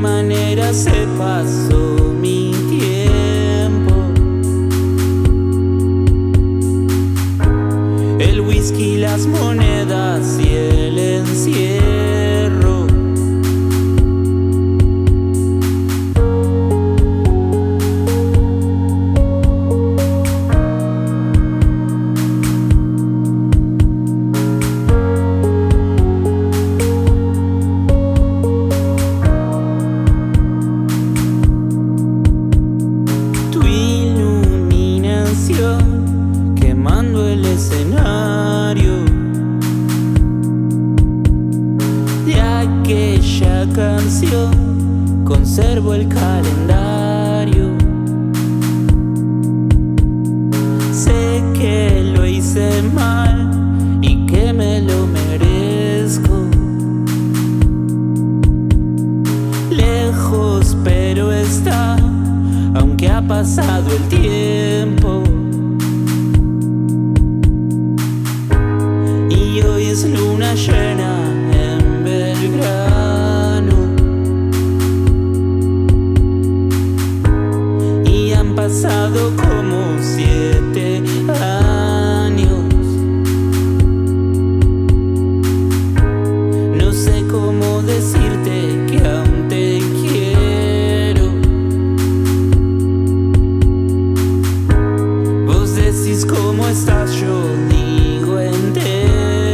manera se pasó mi tiempo. El whisky, las monedas y el encierro. Quemando el escenario de aquella canción, conservo el calendario. Sé que lo hice mal y que me lo merezco. Lejos pero está, aunque ha pasado el tiempo. Y hoy es luna llena en Belgrano. Y han pasado como 7 años. No sé cómo decirte que aún te quiero. Vos decís cómo estás, yo digo entero.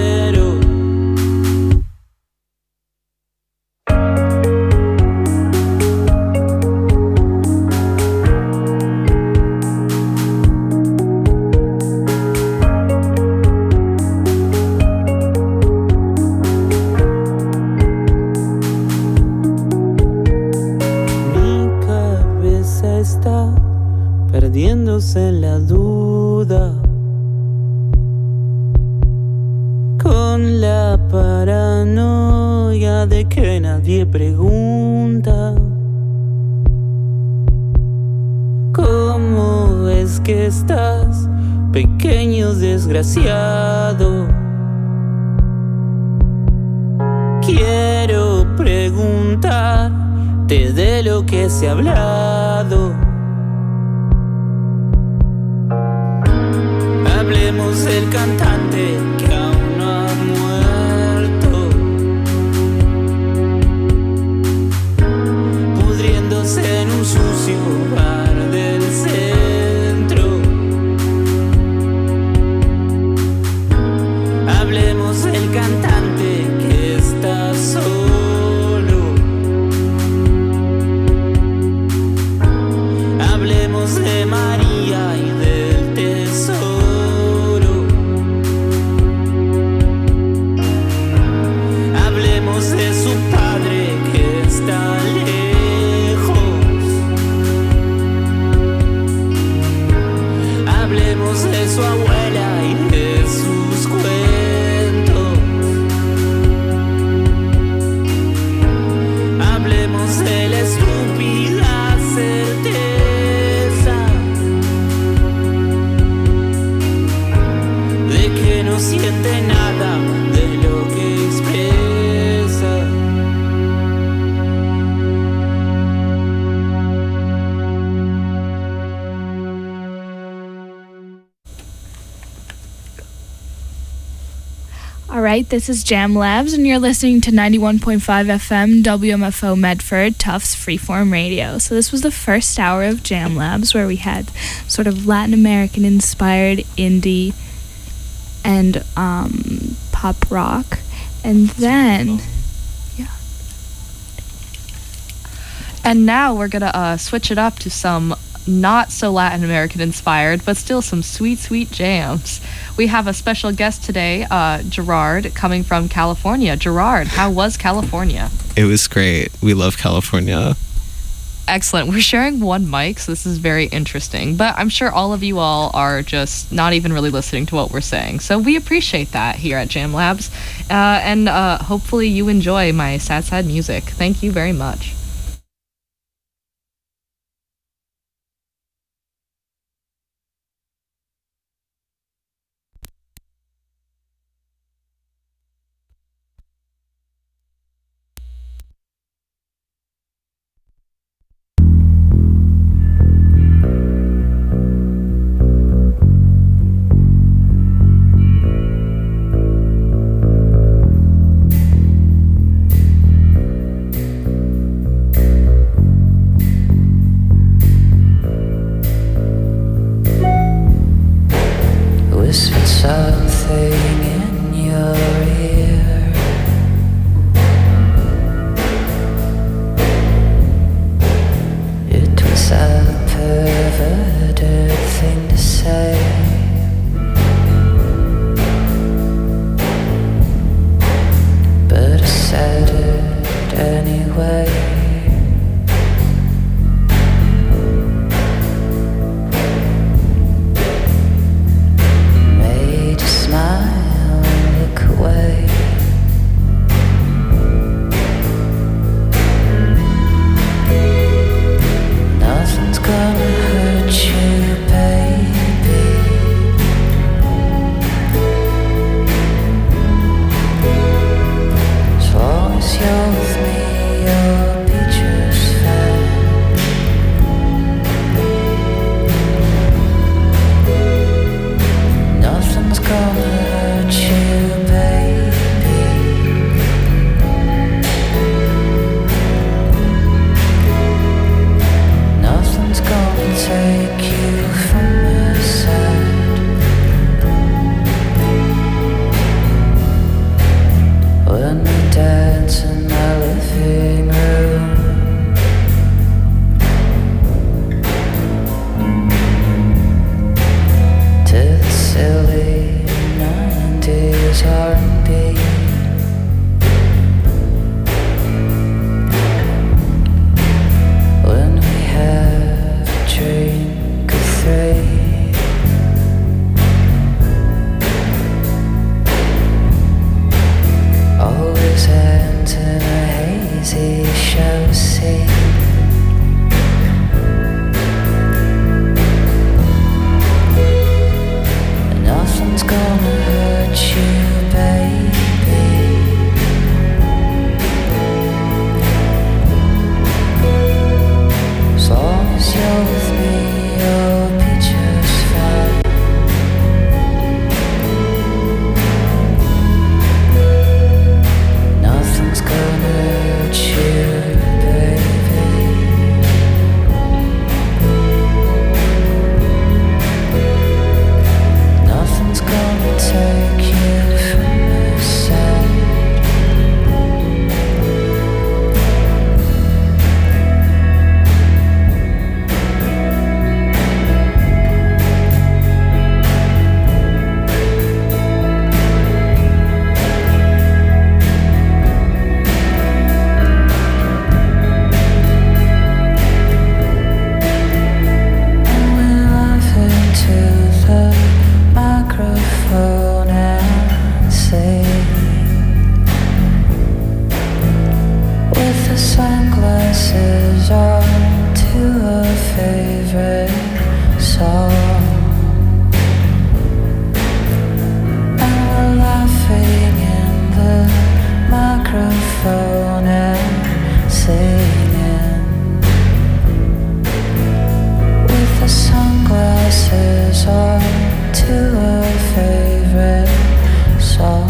Está perdiéndose en la duda, con la paranoia de que nadie pregunta cómo es que estás, pequeño desgraciado. Quiero preguntarte de lo que se ha hablado. Hablemos del cantante que aún no ha muerto, pudriéndose en un sucio bar del centro. Hablemos del cantante que está solo. Hablemos de María y del tesoro. Hablemos de su padre que está lejos. Hablemos de su abuela y de sus cuentos. Hablemos de la estúpida certeza de que no siente nada de lo que expresa. All right, this is Jam Labs, and you're listening to 91.5 FM WMFO Medford, Tufts Freeform Radio. So this was the first hour of Jam Labs, where we had sort of Latin American-inspired indie and pop rock. And then, yeah. And now we're going to switch it up to some not so Latin American inspired, but still some sweet, sweet jams. We have a special guest today, Gerard, coming from California. Gerard, how was California? It was great. We love California. Excellent. We're sharing one mic, so this is very interesting. But I'm sure all of you all are just not even really listening to what we're saying. So we appreciate that here at Jam Labs. And hopefully you enjoy my sad, sad music. Thank you very much. anyway. Made you smile and look away. Nothing's gonna hurt you, baby. As long as you're with me, you'll be just fine. Nothing's gonna hurt you, baby. Nothing's gonna take you from my side. When we dance in my living room, to the silly 90s R&B. When we have a drink or three, always ends in a hazy show scene. Nothing's gonna hurt you, baby. As long as you're with me, you'll be just fine. Nothing's gonna hurt you, baby. Nothing's gonna take you from my side. And we laugh into the microphone and sing with the sunglasses on to a favorite song. And we're laughing in the microphone and singing with the sunglasses on to a favorite song.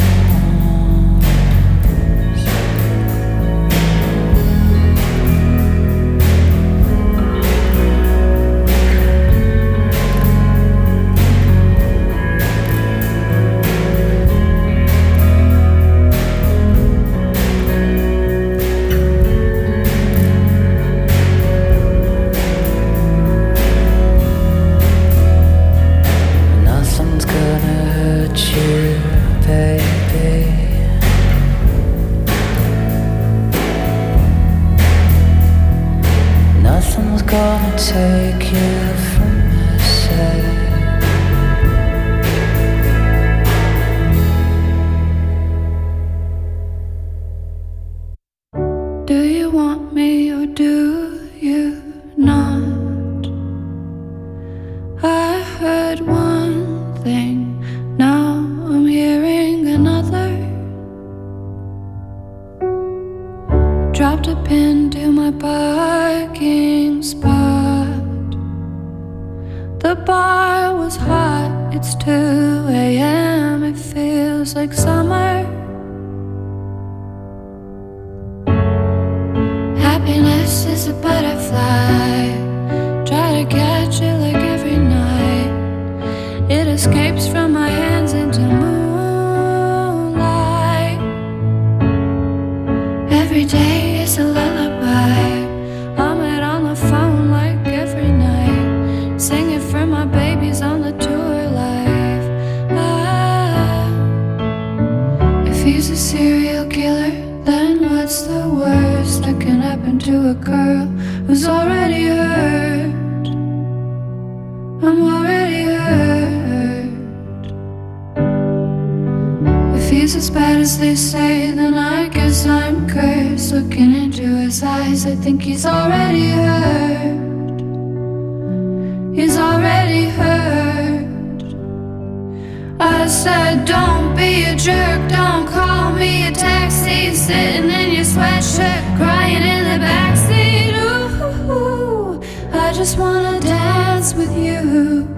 Nothing's gonna hurt you, baby. Nothing's gonna take you from my side. Do you want me or do you not? I heard one thing, now I'm hearing another. Dropped a pin to my parking spot. The bar was hot, it's 2 a.m., it feels like summer. Happiness is a butterfly, try to catch it like every night. It escapes from my hands into moonlight. Every day is a lullaby, I'm it on the phone like every night, singing for my babies on the tour life. If he's a serial killer, then what's the worst happen to a girl who's already hurt. I'm already hurt. If he's as bad as they say, then I guess I'm cursed. Looking into his eyes, I think he's already hurt. He's already hurt. I said, don't be a jerk, don't call me a taxi. Sitting in your sweatshirt, crying in the backseat. Ooh, I just wanna dance with you.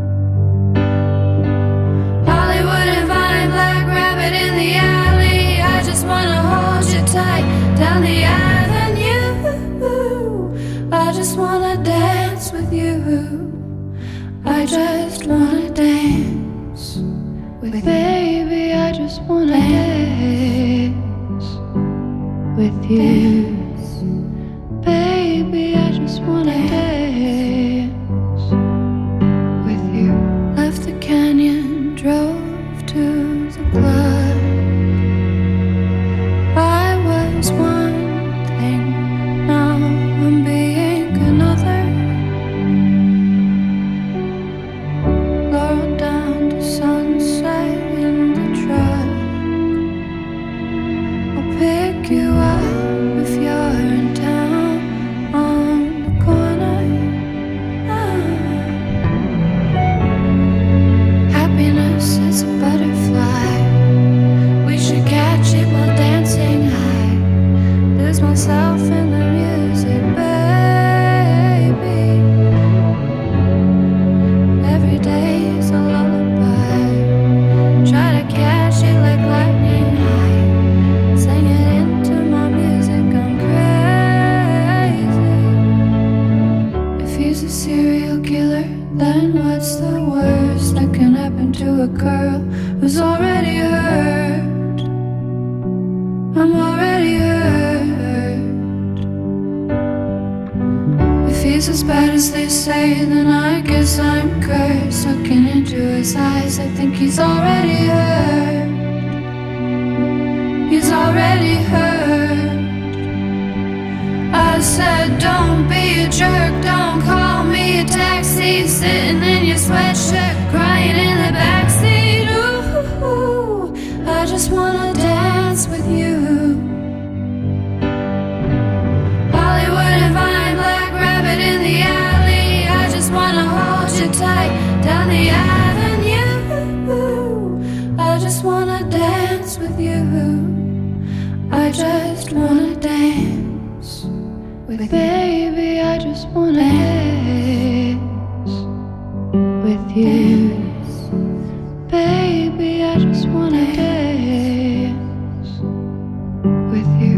Hollywood and Vine, Black Rabbit in the alley. I just wanna hold you tight down the avenue. I just wanna dance with you. I just wanna dance with baby. I just wanna dance with you. Baby, I just wanna dance with you. Left the canyon, drove to the club. I was one thing, now I'm being another. Lower down to sunset in the truck. I'll pick you up if you're in town on the corner. Happiness is a butterfly. We should catch it while dancing high. Lose myself in the music, baby. Every day is a lullaby. Try to catch it like lightning high. Sing it into my music, I'm crazy. If he's a serial killer, then what's the worst that can happen to a girl who's already hurt? I'm already hurt. If he's as bad as they say, then I guess I'm cursed. Looking into his eyes, I think he's already hurt. He's already hurt. I said, don't be a jerk, don't call me a taxi. Sitting in your sweatshirt, crying in the backseat. Ooh, I just wanna dance with you. Hollywood and Vine, Black Rabbit in the alley. I just wanna hold you tight down the avenue. I just wanna dance with you. I just wanna dance with baby. I just wanna dance with you. Baby, I just wanna dance with you.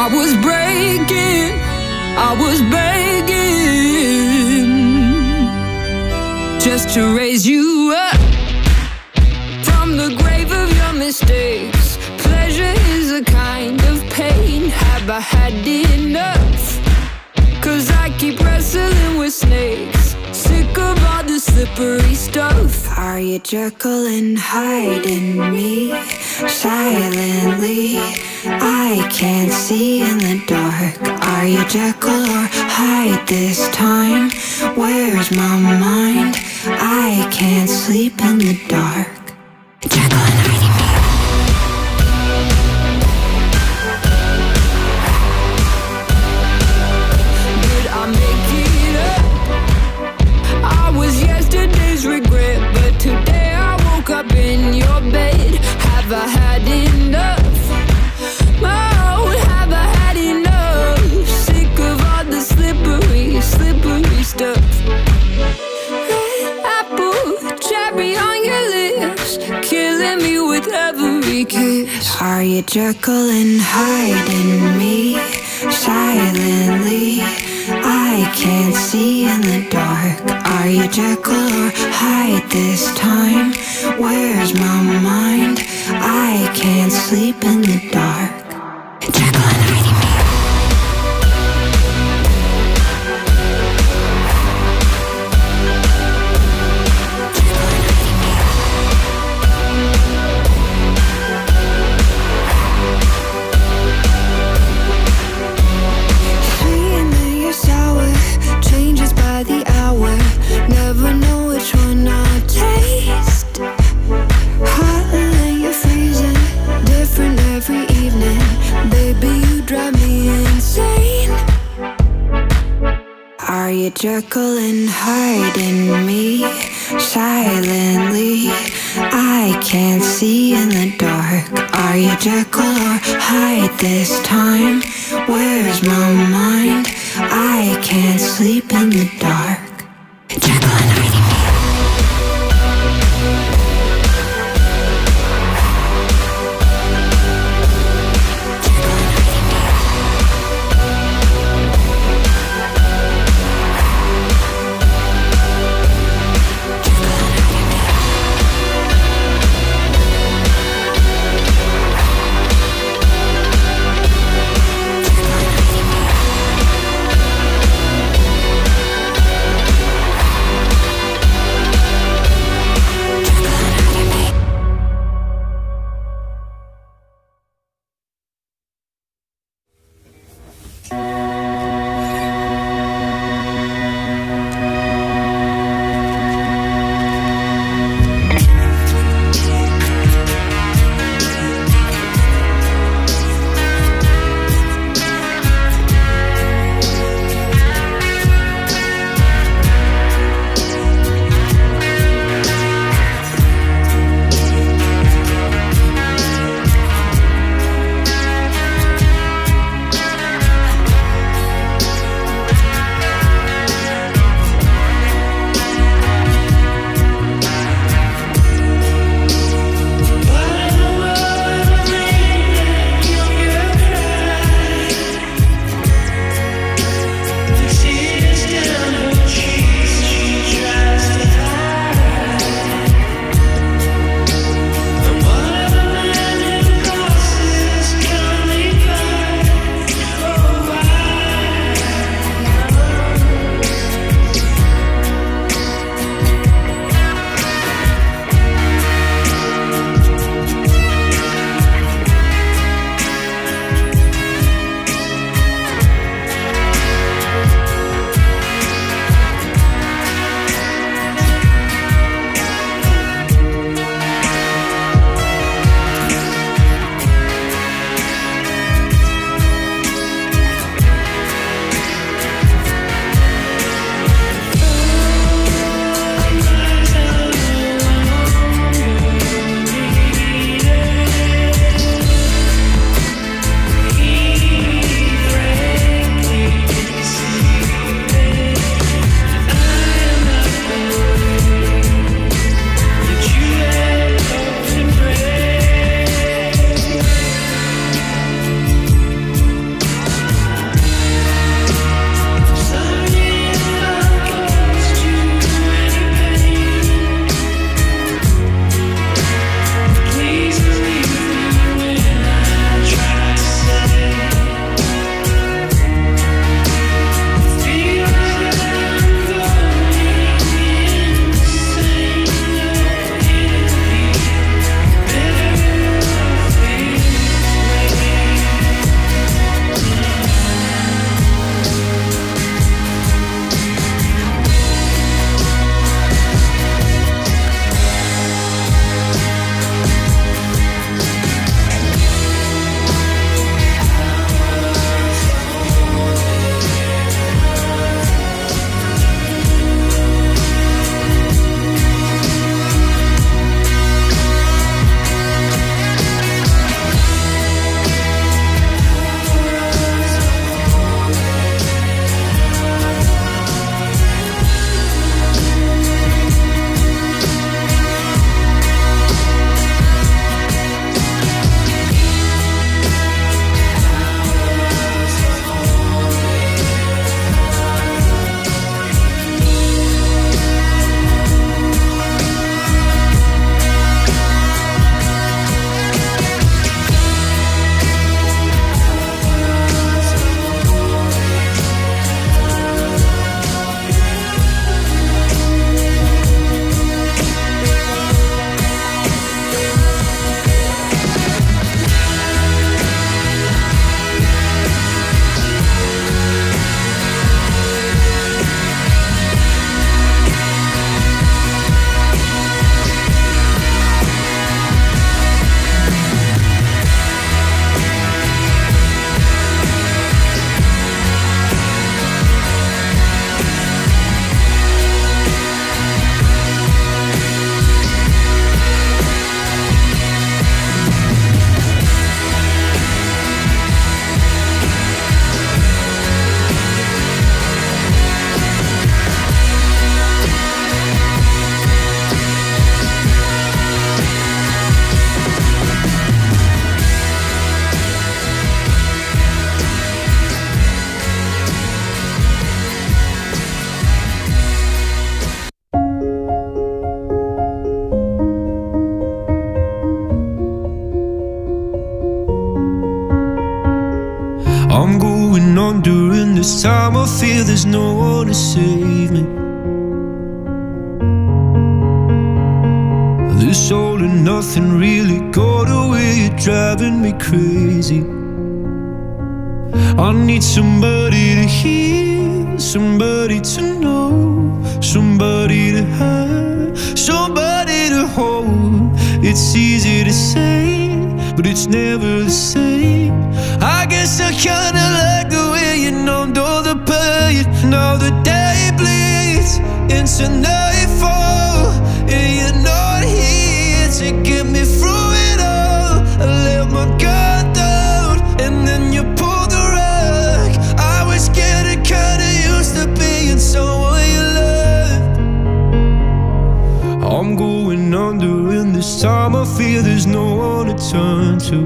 I was breaking, I was begging just to raise you up from the grave of your mistakes. Pleasure is a kind of pain. Have I had enough? 'Cause I keep wrestling with snakes. Sick of all the slippery stuff. Are you Jekyll and Hyde in me? Silently, I can't see in the dark. Are you Jekyll or Hyde this time? Where's my mind? I can't sleep in the dark. Jekyll and Hyde in me. Did I make it up? I was yesterday's regret, but today I woke up in your bed. Have I had enough? Oh, have I had enough? Sick of all the slippery, slippery stuff. Red apple, cherry on your lips, killing me with every kiss. Are you Jekyll and Hyde in me? Silently, I can't see in the dark. Are you Jekyll or Hyde this time? Where's my mind? I can't sleep in the dark. Jekyll and Hyde in me. Never know which one I'll taste. Hot and you're freezing, different every evening. Baby, you drive me insane. Are you Jekyll and Hyde in me? Silently, I can't see in the dark. Are you Jekyll or Hyde this time? Where's my mind? I can't sleep in the dark. Jekyll and Hyde in me. I'm going under, and this time I feel there's no one to save me. This all and nothing really got away, you're driving me crazy. I need somebody to hear, somebody to know, somebody to have, somebody to hold. It's easy to say, but it's never the same. I guess I kinda like the way you numbed all the pain. Now the day bleeds into nightfall, and you're not here to get me through it all. I let my guard down, and then you pulled the rug. I was getting kinda used to being someone you loved. I'm going under, and this time I feel there's no one to turn to.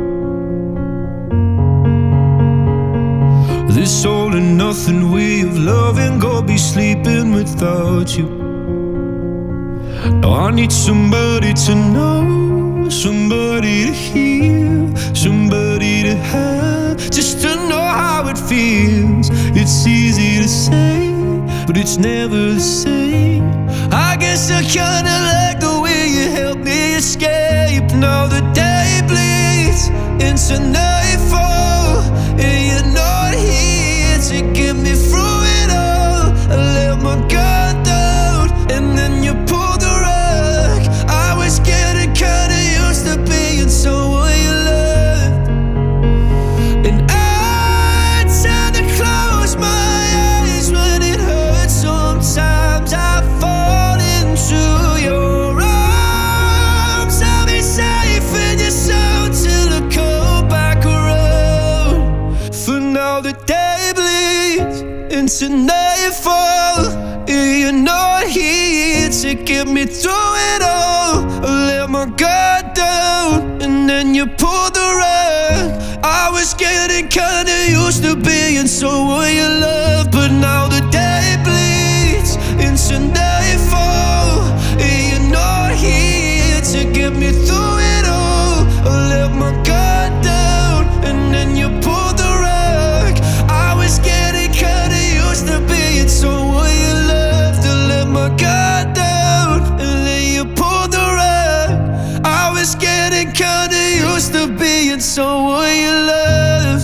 This all and nothing way of loving, go be sleeping without you. Now I need somebody to know, somebody to hear, somebody to have, just to know how it feels. It's easy to say, but it's never the same. I guess I kinda like the way you help me escape. Now the day bleeds into nightfall, and you're not here to get me through it all. I let my guard down, and then you pulled the rug. I was getting kinda used to being someone you loved. And I tend to close my eyes when it hurts. Sometimes I fall into your arms. I'll be safe in your soul till I come back around. For now the day bleeds into nightfall, and you're not here to get me through it all. I let my guard down, and then you pulled the rug. I was getting kinda used to being someone you love, but now the day bleeds into nightfall, and you're not here to get me through it all. I let my guard down, and then you pulled the rug. I was getting kinda used to being someone you loved. I let my guard down, and then you pulled the rug. I was getting kinda used to being someone you loved.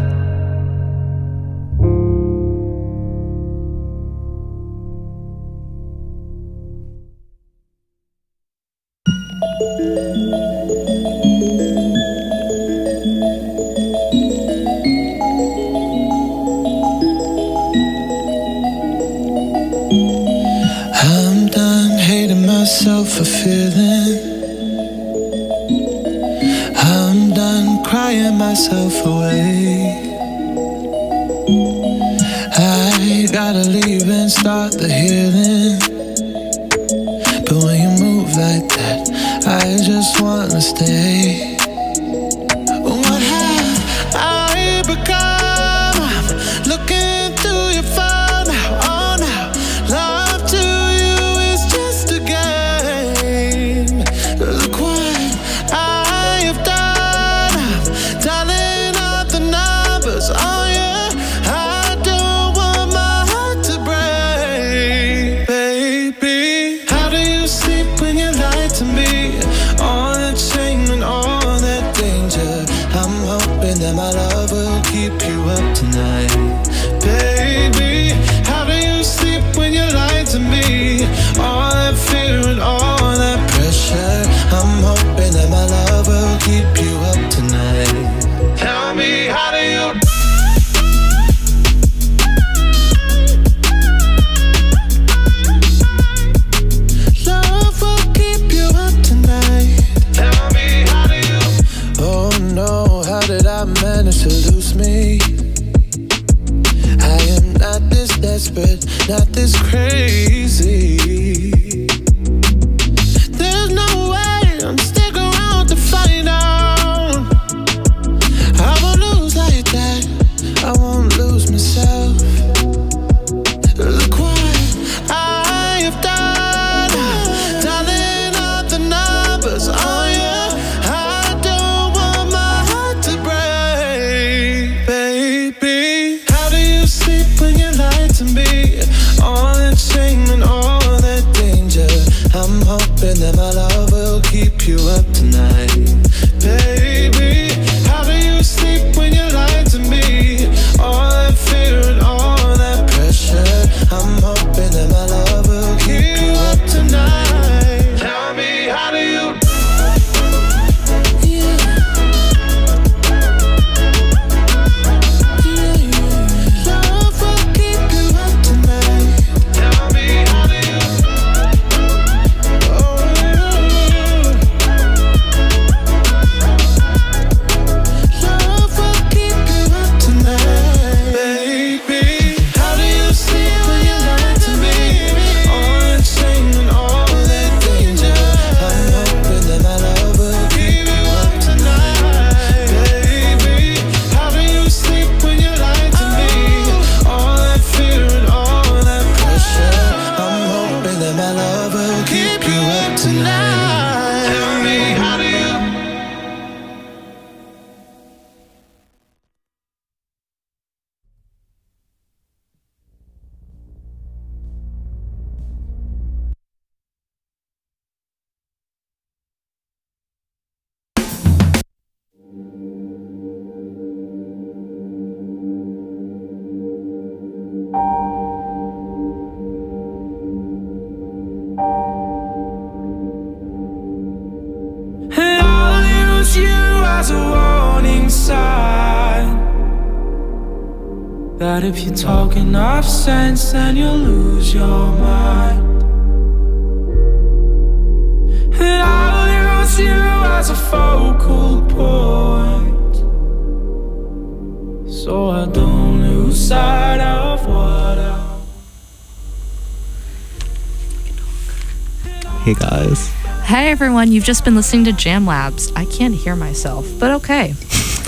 I'm done hating myself for feeling. I'm done crying myself away. I gotta leave and start the healing. But when you move like that, I just wanna stay. What have I become? I'm looking through your phone now, oh now. Love to you is just a game. Look what I have done. I'm dialing up the numbers on you. I don't want my heart to break, baby. How do you sleep when you lie to me? All that shame and all that danger. I'm hoping that my love will keep you up tonight, baby. How do you sleep when you lie to me? All that fear and all that pressure. I'm hoping that my love will keep you up tonight. Tell me, how do you? Love will keep you up tonight. Tell me, how do you? Oh no, how did I manage to lose me? I am not this desperate, not this crazy. There's no way I'm sticking around to find out. I won't lose like that, I won't lose myself. Look what I have done, dialing up the numbers on you. I don't want my heart to break, baby. that my love will keep you up tonight. Baby, how do you sleep when you lie to me? All that fear and all that pressure, I'm hoping that my love will keep you up tonight. Tell me, how do you? That if you talk enough sense, then you'll lose your mind. And I'll use you as a focal point, so I don't lose sight of what Hey guys. Hey everyone, you've just been listening to Jam Labs. I can't hear myself, but okay.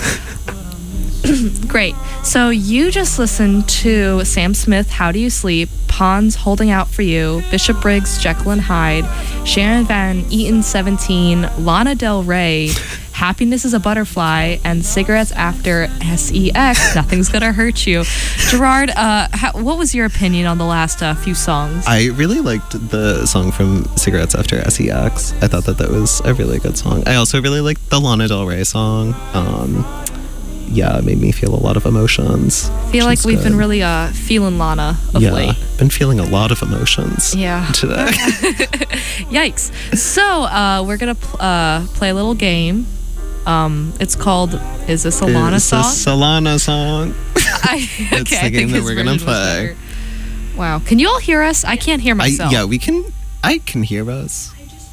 Great. So you just listened to Sam Smith, How Do You Sleep, Pons, Holding Out For You, Bishop Briggs, Jekyll and Hyde, Sharon Van Eaton, 17, Lana Del Rey, Happiness is a Butterfly, and Cigarettes After SEX, Nothing's Gonna Hurt You. Gerard, what was your opinion on the last few songs? I really liked the song from Cigarettes After SEX. I thought that was a really good song. I also really liked the Lana Del Rey song. Yeah, it made me feel a lot of emotions. I feel like we've been really feeling Lana of late. Been feeling a lot of emotions today. Yikes. So we're going to play a little game. It's called, Is This a Lana Song? Is this a Lana song? That's the game that we're going to play. Wow. Can you all hear us? I can't hear myself. I can hear us.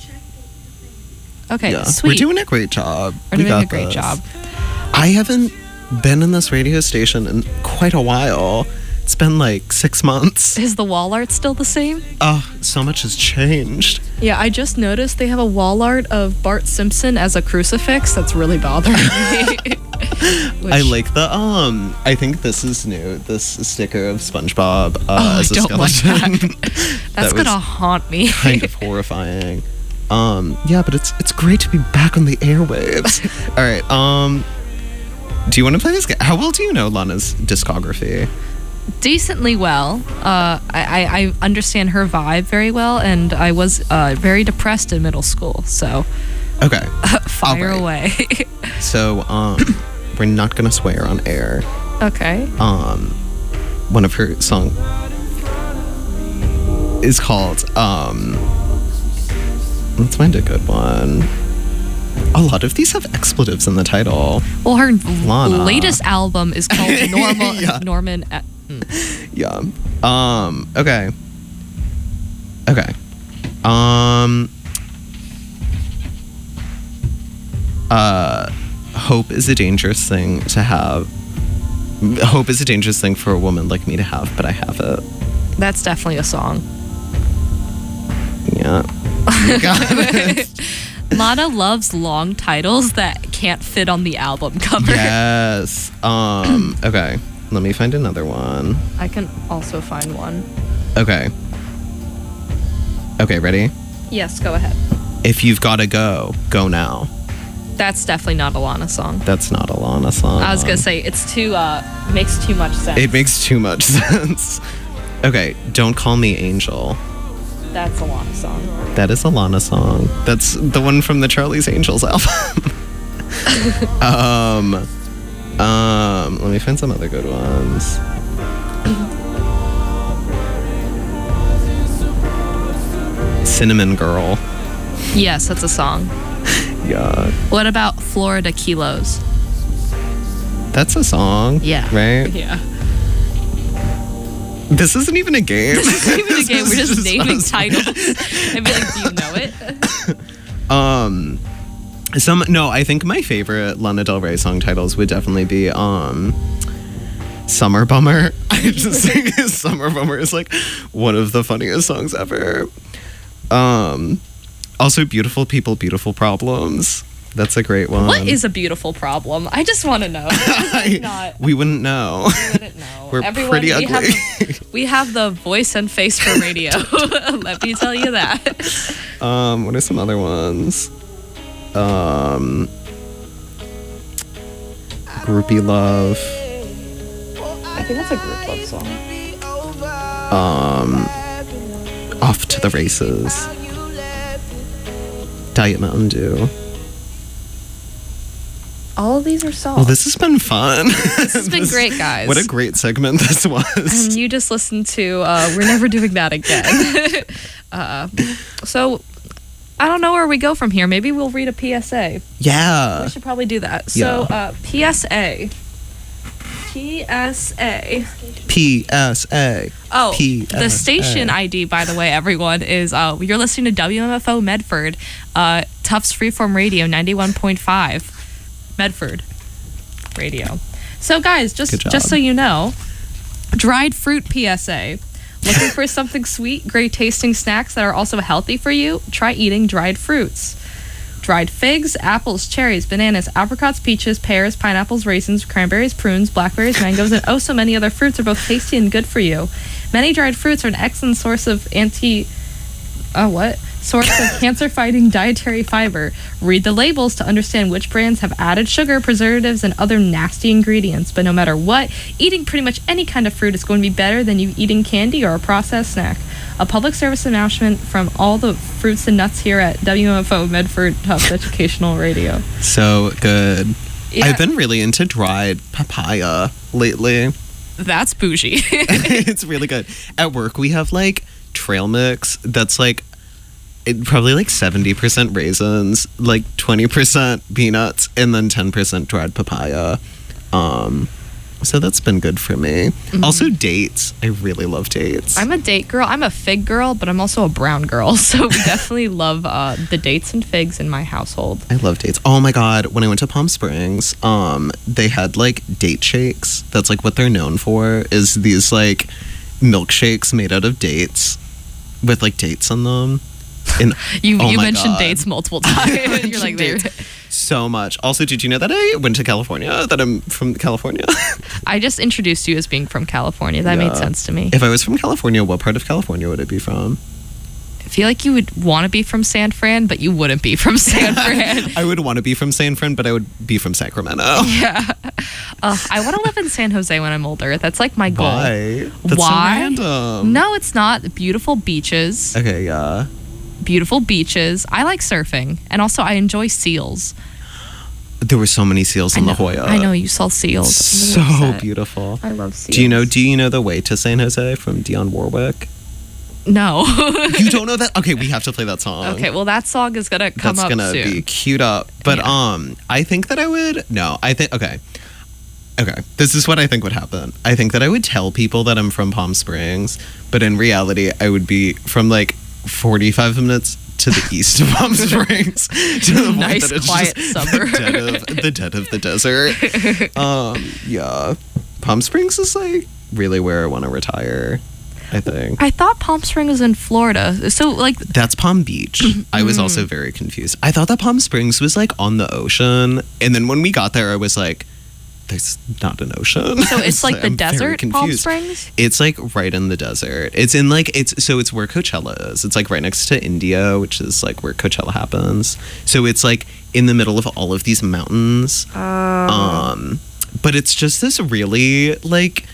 Okay, yeah. sweet. We're doing a great job. We're doing a great job. I haven't been in this radio station in quite a while. It's been like 6 months. Is the wall art still the same? So much has changed. Yeah, I just noticed they have a wall art of Bart Simpson as a crucifix. That's really bothering me. I like the I think this is new. This sticker of SpongeBob as a skeleton. Like that. That's gonna haunt me. Kind of horrifying. Yeah, but it's great to be back on the airwaves. All right. Do you want to play this game? How well do you know Lana's discography? Decently well. I understand her vibe very well, and I was very depressed in middle school. So, okay, fire away. So, we're not gonna swear on air. Okay. One of her song is called let's find a good one. A lot of these have expletives in the title. Well, her Lana. latest album is called Normal. Yeah. Norman. Yeah. Okay. Okay. Hope is a dangerous thing to have. Hope is a dangerous thing for a woman like me to have, but I have it. That's definitely a song. Yeah. You got it. Lana loves long titles that can't fit on the album cover. Yes. Okay. Let me find another one. I can also find one. Okay. Okay, ready? Yes, go ahead. If you've gotta go, go now. That's definitely not a Lana song. That's not a Lana song. I was gonna say it's too makes too much sense. It makes too much sense. Okay, Don't Call Me Angel. That's a Lana song. That is a Lana song. That's the one from the Charlie's Angels album. Let me find some other good ones. Cinnamon Girl. Yes, that's a song. Yeah. What about Florida Kilos? That's a song. Yeah. Right? Yeah. This isn't even a game. This isn't even a game. We're just This is naming us. titles. I'd be like, do you know it? No, I think my favorite Lana Del Rey song titles would definitely be Summer Bummer. I just think Summer Bummer is like one of the funniest songs ever. Also Beautiful People, Beautiful Problems. That's a great one. What is a beautiful problem? I just want to know. It's not. We wouldn't know. We wouldn't know. We're pretty ugly. We have the voice and face for radio. Let me tell you that. What are some other ones? Groupie Love. I think that's a group love song. Off to the Races. Diet Mountain Dew. All of these are songs. Well, this has been fun. This has been great, guys. What a great segment this was. And you just listened to We're Never Doing That Again. So, I don't know where we go from here. Maybe we'll read a PSA. Yeah. We should probably do that. So, PSA. Oh, PSA. the station ID, by the way, everyone, is you're listening to WMFO Medford, Tufts Freeform Radio 91.5. Medford Radio. So guys, just so you know, dried fruit PSA. Looking for something sweet, great tasting snacks that are also healthy for you? Try eating dried fruits. Dried figs, apples, cherries, bananas, apricots, peaches, pears, pineapples, raisins, cranberries, prunes, blackberries, mangoes, and oh so many other fruits are both tasty and good for you. Many dried fruits are an excellent source of cancer-fighting dietary fiber. Read the labels to understand which brands have added sugar, preservatives, and other nasty ingredients. But no matter what, eating pretty much any kind of fruit is going to be better than you eating candy or a processed snack. A public service announcement from all the fruits and nuts here at WMFO Medford Tufts Educational Radio. So good. Yeah. I've been really into dried papaya lately. That's bougie. It's really good. At work, we have like trail mix that's like probably like 70% raisins, like 20% peanuts, and then 10% dried papaya. So that's been good for me. Mm-hmm. Also dates. I really love dates. I'm a date girl. I'm a fig girl, but I'm also a brown girl. So we definitely love the dates and figs in my household. I love dates. Oh my God. When I went to Palm Springs, they had like date shakes. That's like what they're known for, is these like milkshakes made out of dates with like dates in them. And you oh my mentioned God. dates multiple times. You're like, Dates so much. Also, did you know that I went to California? That I'm from California? I just introduced you as being from California. That made sense to me. If I was from California, what part of California would it be from? I feel like you would want to be from San Fran, but you wouldn't be from San Fran. I would want to be from San Fran, but I would be from Sacramento. Yeah. I want to live in San Jose when I'm older. That's like my goal. Why? That's Why? so random. No, it's not. Beautiful beaches. Okay, yeah. Beautiful beaches. I like surfing, and also I enjoy seals. There were so many seals in La Jolla. I know you saw seals. So I'm really upset. beautiful. I love seals. Do you know the way to San Jose from Dionne Warwick? No. You don't know that? Okay, we have to play that song. Okay, well that song is gonna come up soon. That's gonna be queued up. But I think that I would Okay, this is what I think would happen. I think that I would tell people that I'm from Palm Springs, but in reality I would be from like 45 minutes to the east of Palm Springs, to the Nice, point that it's quiet just suburb. the dead of the desert. Yeah, Palm Springs is like really where I want to retire, I think. I thought Palm Springs was in Florida. So like That's Palm Beach. I was also very confused. I thought that Palm Springs was like on the ocean, and then when we got there I was like, there's not an ocean. So it's like the I'm very desert, Palm confused. Springs? It's like right in the desert. It's in like it's where Coachella is. It's like right next to India, which is like where Coachella happens. So it's like in the middle of all of these mountains. But it's just this really like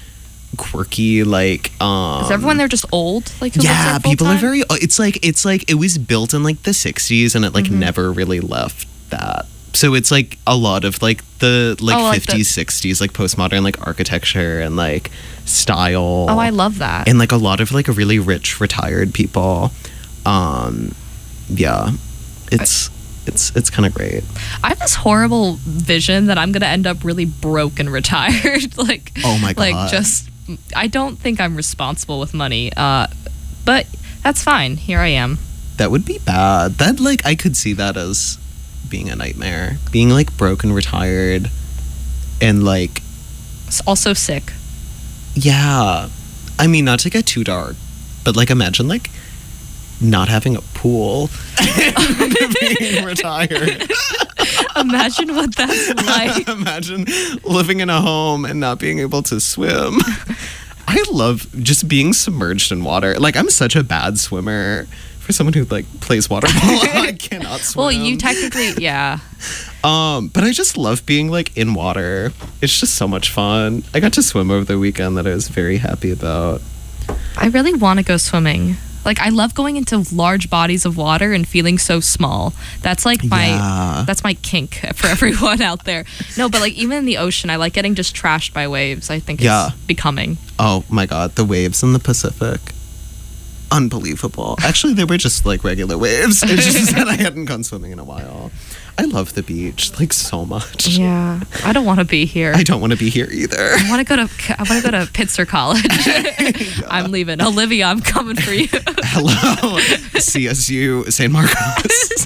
quirky, like Is everyone there just old? Like who lives yeah, there people are full-time? very it's like it was built in like the 60s and it like never really left that. So it's like a lot of like the like Oh, like 50s, 60s like postmodern like architecture and like style. Oh, I love that. And like a lot of like really rich retired people. Yeah. It's kind of great. I have this horrible vision that I'm gonna end up really broke and retired. Like, Oh my God. Like, just I don't think I'm responsible with money. But that's fine. Here I am. That would be bad. That like I could see that as being a nightmare. Being like broke and retired and like Also sick. yeah. I mean, not to get too dark, but like imagine like not having a pool and being retired. Imagine what that's like. Imagine living in a home and not being able to swim. I love just being submerged in water. Like I'm such a bad swimmer. For someone who like plays water polo, I cannot swim. Well, you technically, yeah. But I just love being like in water. It's just so much fun. I got to swim over the weekend that I was very happy about. I really want to go swimming. Like I love going into large bodies of water and feeling so small. That's like Yeah. that's my kink for everyone out there. No, but like even in the ocean, I like getting just trashed by waves. I think Yeah. it's becoming. Oh my God, the waves in the Pacific. Unbelievable. Actually, they were just like regular waves. It's just that I hadn't gone swimming in a while. I love the beach like so much. Yeah, I don't want to be here. I don't want to be here either. I want to go to Pitzer College. I'm leaving. Olivia, I'm coming for you. Hello, CSU St. Marcos.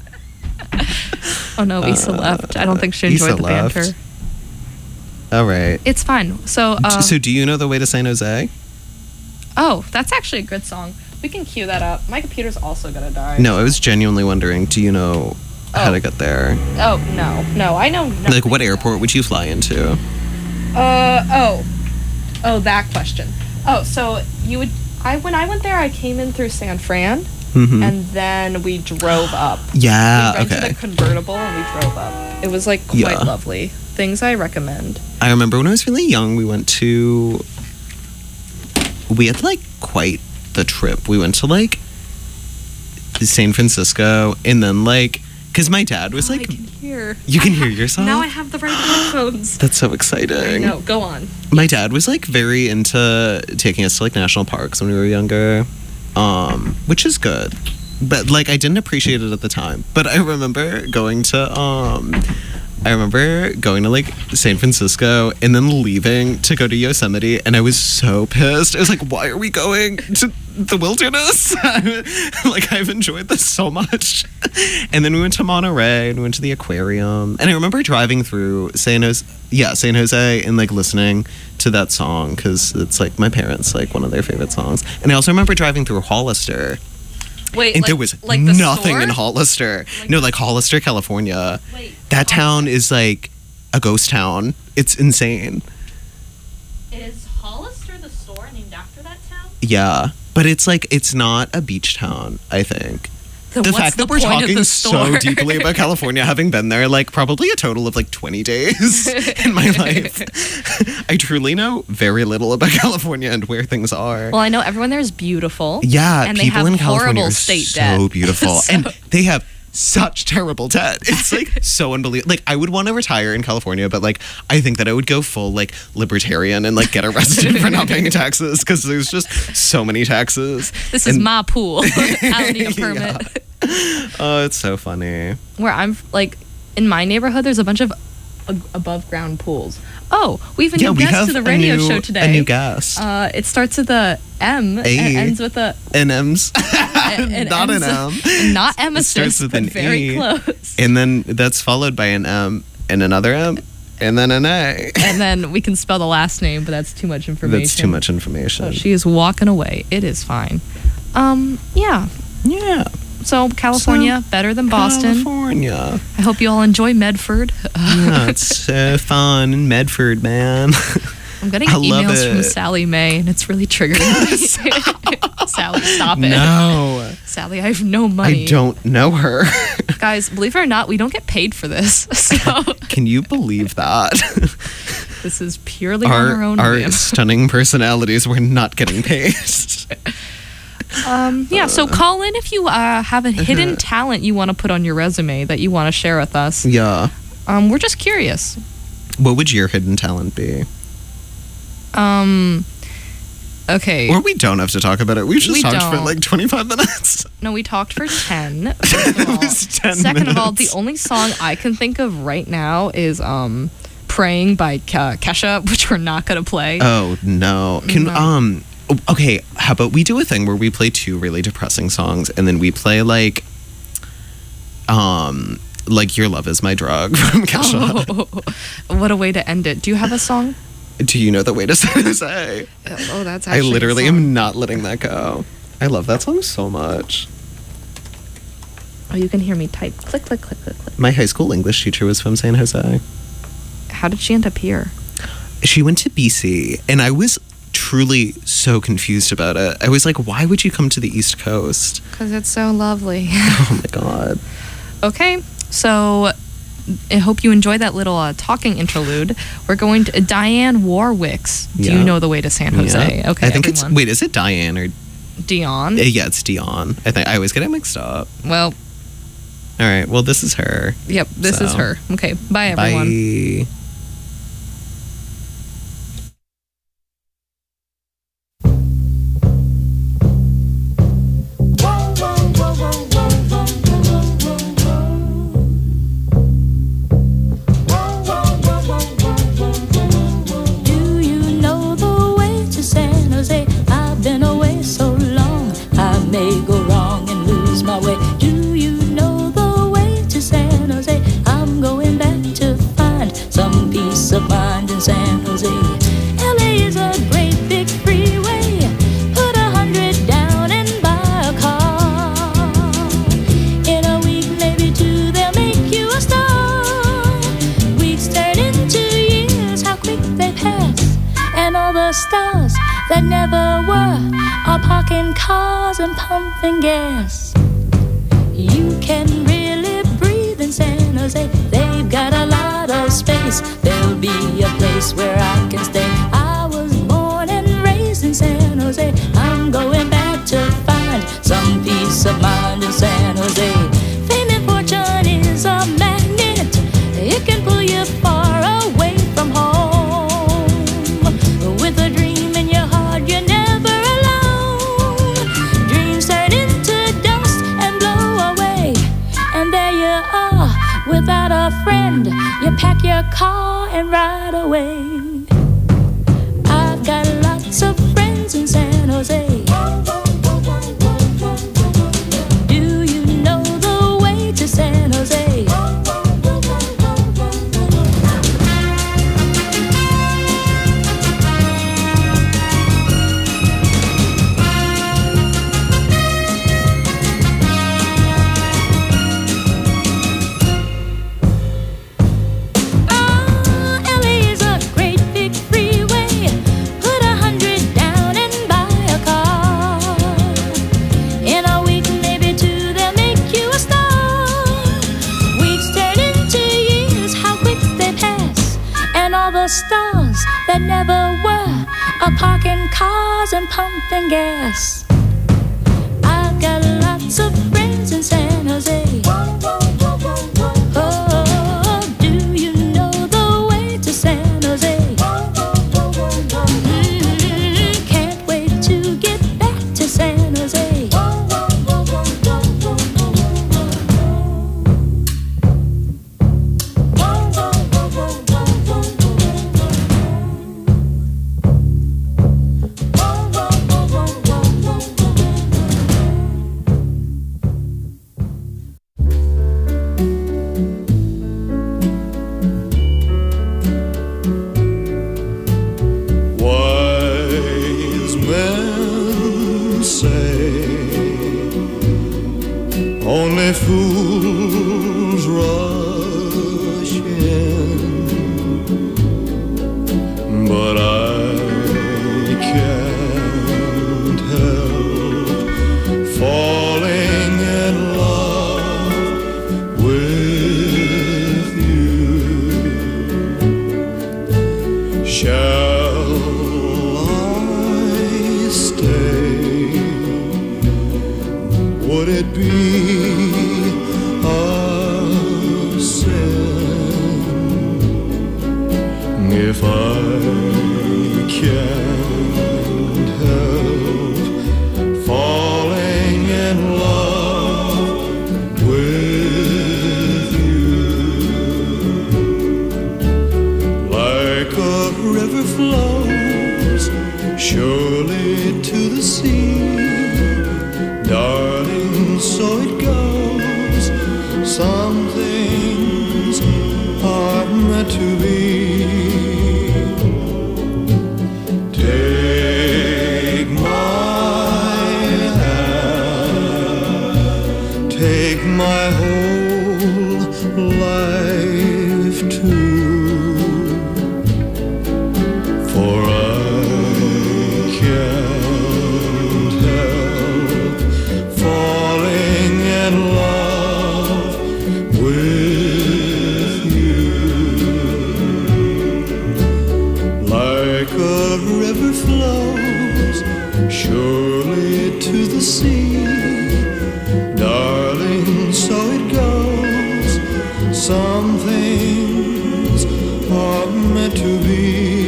Oh no, Issa left. I don't think she enjoyed Issa the left. banter. All right. It's fine. So, So do you know the way to San Jose? oh, that's actually a good song. We can cue that up. My computer's also gonna die. No, I was genuinely wondering, do you know how Oh. to get there? Oh no, I know. Like nothing what about airport would you fly into? Oh, that question. Oh, so you would. When I went there, I came in through San Fran, Mhm. and then we drove up. Yeah, We rented okay. a convertible and we drove up. It was like quite Yeah. lovely. Things I recommend. I remember when I was really young, we had like quite the trip. We went to like San Francisco and then like, because my dad was I like, can hear. you can hear yourself? Now I have the right headphones. That's so exciting. No, go on. My dad was like very into taking us to like national parks when we were younger, which is good. But like I didn't appreciate it at the time. But I remember going to like San Francisco and then leaving to go to Yosemite, and I was so pissed. I was like, why are we going to the wilderness? Like I've enjoyed this so much. And then we went to Monterey and we went to the aquarium. And I remember driving through San Jose and like listening to that song because it's like my parents like one of their favorite songs. And I also remember driving through Hollister. Wait, And like, there was like the nothing store? in Hollister. No, like Hollister, California. Wait, That town is like a ghost town. It's insane. is Hollister the store named after that town? Yeah. But it's like, it's not a beach town, I think. Then The what's fact that we're point of talking the so store? deeply about California, having been there like probably a total of like 20 days in my life, I truly know very little about California and where things are. Well, I know everyone there is beautiful. Yeah, and they people have in California horrible are state so debt. beautiful, So- and they have such terrible debt. It's like so unbelievable. Like I would want to retire in California, but like I think that I would go full like libertarian and like get arrested for not paying taxes because there's just so many taxes. This is And- my pool. I don't need a permit. Oh, it's so funny. Where I'm like, in my neighborhood, there's a bunch of above ground pools. Oh, we have a new guest to the radio show today. A new guest. It starts with a M and ends with a An M's. and Not an ends- M. not It starts emesis, with but an very E. close. And then that's followed by an M and another M and then an A. And then we can spell the last name, but that's too much information. That's too much information. So she is walking away. It is fine. Yeah. Yeah. So California, better than Boston. California. I hope you all enjoy Medford. Yeah, it's so fun in Medford, man. I'm getting I love emails from it. Sally Mae, and it's really triggering me. Sally, stop it. No. Sally, I have no money. I don't know her. Guys, believe it or not, we don't get paid for this. So Can you believe that? this is purely on our own Our whim. stunning personalities, we're not getting paid. Yeah, so call in if you have a hidden talent you want to put on your resume that you want to share with us. Yeah. We're just curious. What would your hidden talent be? Okay. Or we don't have to talk about it. We just We talked for don't. like 25 minutes. No, we talked for 10. first of It all. was 10 Second of all, the minutes. only song I can think of right now is Praying by Kesha, which we're not going to play. Oh, no. Okay, how about we do a thing where we play 2 really depressing songs and then we play like Your Love Is My Drug from Kesha. Oh, what a way to end it. Do you have a song? Do you know the way to say? Oh, that's I actually literally a song. am not letting that go. I love that song so much. Oh, you can hear me type. Click, click, click, click, click. My high school English teacher was from San Jose. How did she end up here? She went to BC, and I was truly so confused about it. I was like, why would you come to the East Coast? Because it's so lovely. Oh my God. Okay, so I hope you enjoyed that little talking interlude. We're going to Diane Warwick's Do Yeah. You Know the Way to San Jose? Yeah. Okay, I think everyone. it's, wait, is it Diane or, Dion. yeah, it's Dion. I think I always get it mixed up. Well, All right, well, this is her. yep, this is So, her. Okay, bye everyone. Bye. Do you know the way to San Jose? I've been away so long, I may go wrong and lose my way. Do you know the way to San Jose? I'm going back to find some peace of mind in San Jose. LA is a great big freeway. Put 100 down and buy a car. In a week, maybe 2, they'll make you a star. Weeks turn into years, how quick they pass. And all the stars that never were are parking cars and pumping gas. You can really breathe in San Jose. They've got a lot of space. There'll be a place where I can stay. I was born and raised in San Jose. I'm going back to find some peace of mind in San Jose. Fame and fortune is a magnet. It can pull you far away from home. With a dream in your heart, you're never alone. Dreams turn into dust and blow away. And there you are, without a friend. You pack your car and ride away. I've got lots of friends in San Jose. Do you know the way to San Jose? LA is a great big freeway. Put 100 down and buy a car. In a week, maybe 2, they'll make you a star. Weeks turn into years, how quick they pass. And all the stars that never were are parking cars and pumping gas. I've got lots of friends in San Jose. Oh, do you know the way to San Jose? Can't wait to get back to San Jose. it be a sin if I can't help falling in love with you? Like a river flows surely to the sea, darling, so it goes. Some things are meant to be. Take my hand, take my whole life too, for I can't help falling in love with you. Like a river flows surely to the sea, darling, so it goes. Some things are meant to be.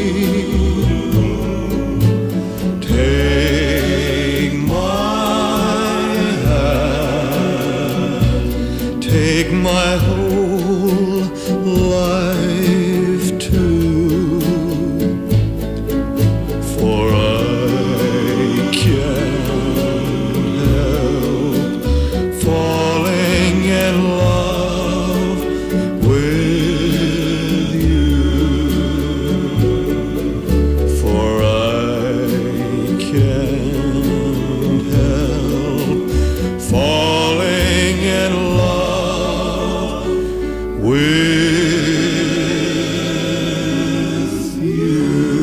Take my hand, take my whole life too, for I can't help falling in love with you. For I can't help falling in love with you.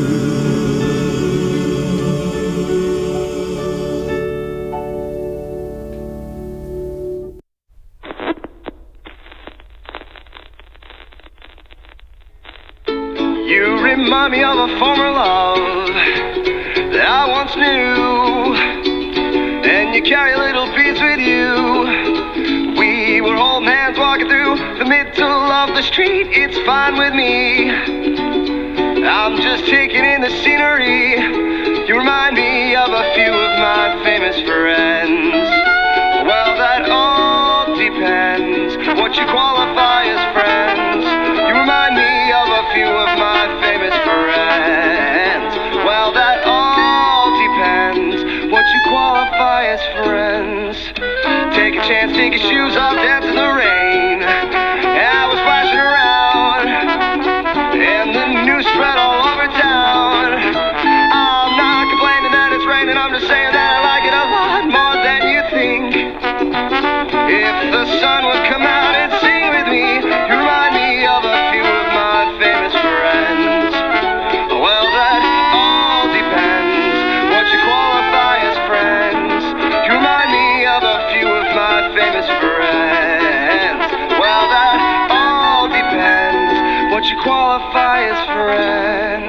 You remind me of a former love that I once knew, and you carry a little piece with you. We were holding hands walking through the middle of the street. It's fine with me, I'm just taking in the scenery. You remind me of a few of my famous friends. Well, that all depends what you qualify as friends. You remind me of a few of my famous friends. Well, that all depends what you qualify as friends. Take a chance, take your shoes off, dance in the rain. I was splashing around, and the news spread all over town. I'm not complaining that it's raining, I'm just saying that I like it a lot more than you think. If the sun would come out and sing with me, you remind me of a few of my famous friends. Well, that all depends what you qualify as friends. You remind me of a few of my famous friends. Well, that all depends what you qualify as friends.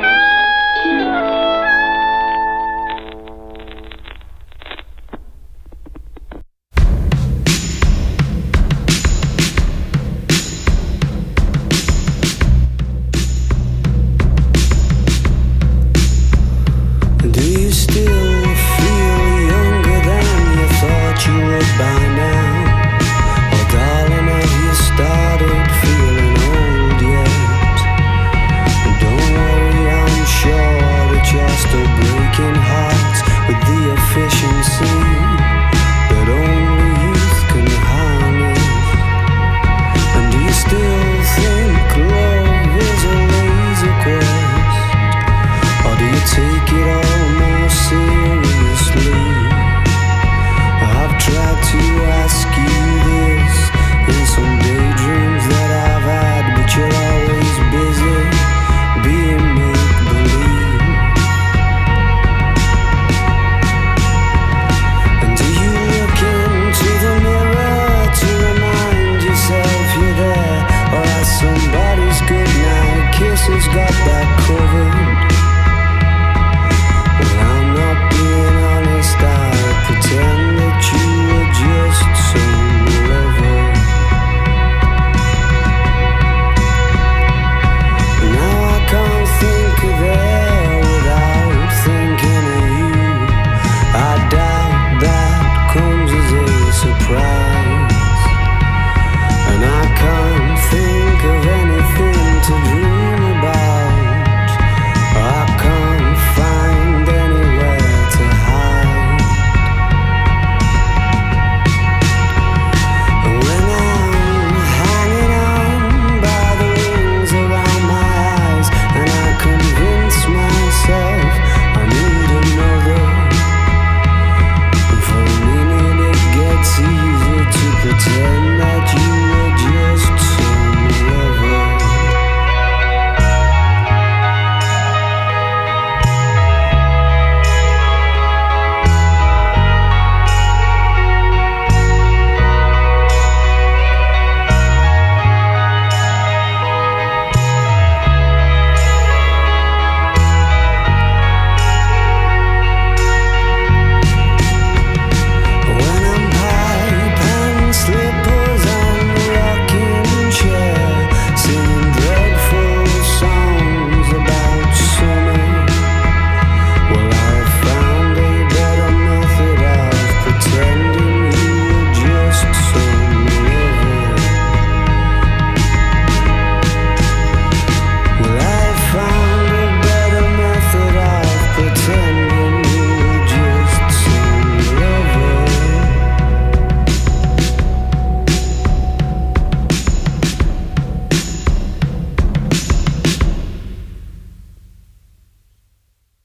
Do you still feel younger than you thought you would by now? Or darling, have you started feeling old yet? Don't worry, I'm sure that you're still breaking hearts with the efficiency that only youth can harness. And do you still think love is a laser quest? Or do you take